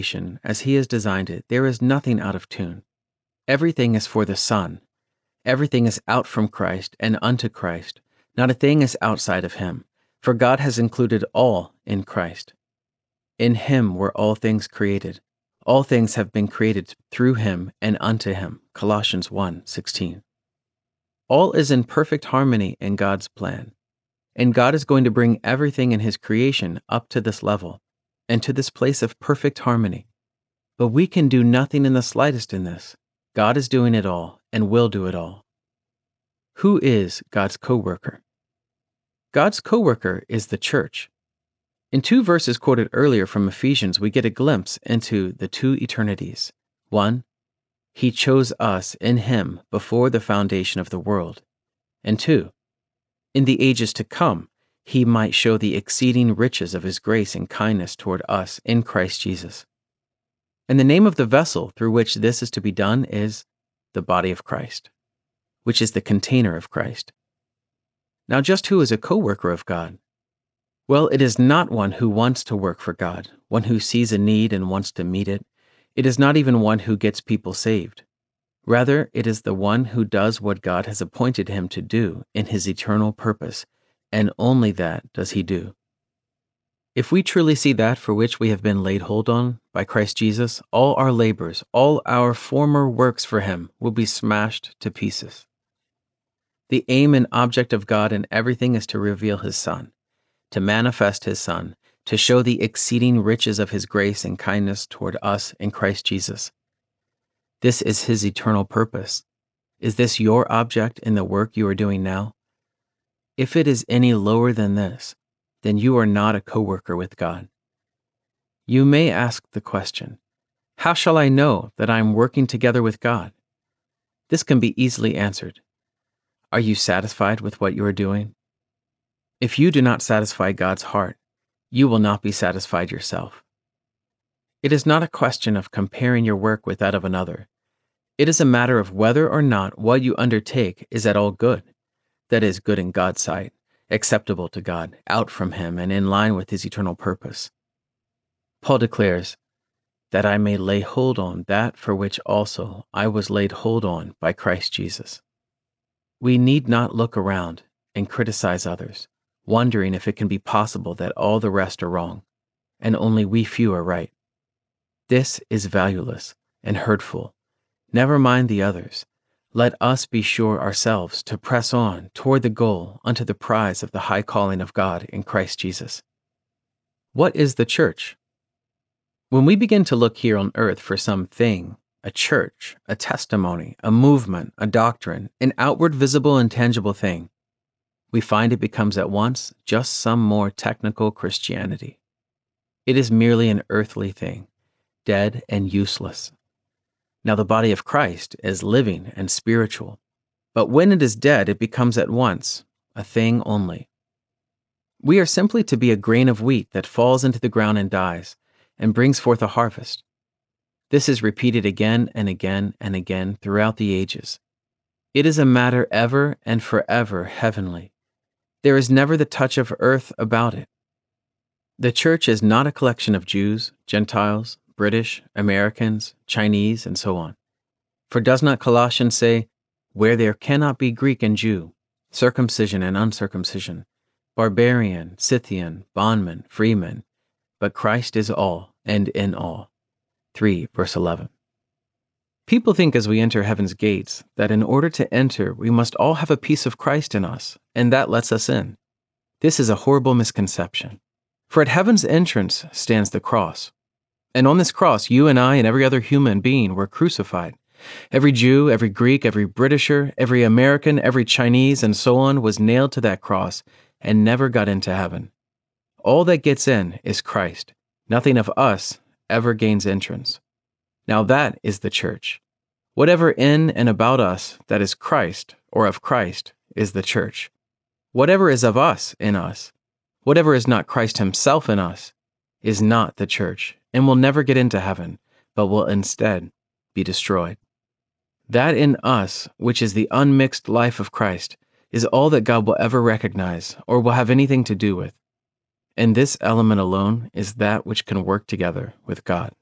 as He has designed it, there is nothing out of tune. Everything is for the Son. Everything is out from Christ and unto Christ. Not a thing is outside of Him, for God has included all in Christ. In Him were all things created. All things have been created through Him and unto Him. Colossians 1:16. All is in perfect harmony in God's plan. And God is going to bring everything in His creation up to this level and to this place of perfect harmony. But we can do nothing in the slightest in this. God is doing it all and will do it all. Who is God's co-worker? God's co-worker is the church. In 2 verses quoted earlier from Ephesians, we get a glimpse into the two eternities. 1, He chose us in Him before the foundation of the world. And 2, in the ages to come, He might show the exceeding riches of His grace and kindness toward us in Christ Jesus. And the name of the vessel through which this is to be done is the body of Christ, which is the container of Christ. Now, just who is a co-worker of God? Well, it is not one who wants to work for God, one who sees a need and wants to meet it. It is not even one who gets people saved. Rather, it is the one who does what God has appointed him to do in His eternal purpose, and only that does he do. If we truly see that for which we have been laid hold on by Christ Jesus, all our labors, all our former works for Him will be smashed to pieces. The aim and object of God in everything is to reveal His Son, to manifest His Son, to show the exceeding riches of His grace and kindness toward us in Christ Jesus. This is His eternal purpose. Is this your object in the work you are doing now? If it is any lower than this, then you are not a co-worker with God. You may ask the question, how shall I know that I am working together with God? This can be easily answered. Are you satisfied with what you are doing? If you do not satisfy God's heart, you will not be satisfied yourself. It is not a question of comparing your work with that of another. It is a matter of whether or not what you undertake is at all good, that is, good in God's sight, acceptable to God, out from Him, and in line with His eternal purpose. Paul declares, that I may lay hold on that for which also I was laid hold on by Christ Jesus. We need not look around and criticize others, wondering if it can be possible that all the rest are wrong, and only we few are right. This is valueless and hurtful. Never mind the others. Let us be sure ourselves to press on toward the goal unto the prize of the high calling of God in Christ Jesus. What is the church? When we begin to look here on earth for something, a church, a testimony, a movement, a doctrine, an outward visible and tangible thing, we find it becomes at once just some more technical Christianity. It is merely an earthly thing, dead and useless. Now the body of Christ is living and spiritual, but when it is dead, it becomes at once a thing only. We are simply to be a grain of wheat that falls into the ground and dies, and brings forth a harvest. This is repeated again and again and again throughout the ages. It is a matter ever and forever heavenly. There is never the touch of earth about it. The church is not a collection of Jews, Gentiles, British, Americans, Chinese, and so on. For does not Colossians say, where there cannot be Greek and Jew, circumcision and uncircumcision, barbarian, Scythian, bondman, freeman, but Christ is all and in all. 3 verse 11. People think as we enter heaven's gates that in order to enter we must all have a piece of Christ in us, and that lets us in. This is a horrible misconception. For at heaven's entrance stands the cross. And on this cross, you and I and every other human being were crucified. Every Jew, every Greek, every Britisher, every American, every Chinese, and so on was nailed to that cross and never got into heaven. All that gets in is Christ. Nothing of us ever gains entrance. Now that is the church. Whatever in and about us that is Christ or of Christ is the church. Whatever is of us in us, whatever is not Christ Himself in us, is not the church, and will never get into heaven, but will instead be destroyed. That in us, which is the unmixed life of Christ, is all that God will ever recognize or will have anything to do with. And this element alone is that which can work together with God.